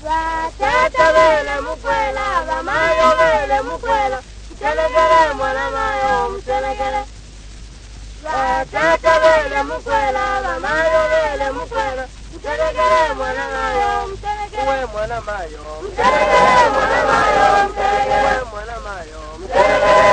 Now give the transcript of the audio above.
Batata vele mukwela, bamayo vele mukwela, mchelekele mwana mayo, mchelekele. Batata vele mukwela, bamayo vele mukwela, mchelekele mwana mayo, mchelekele. Uwe mwana mayo, mchelekele mwana mayo, mchelekele mwana mayo, mchelekele.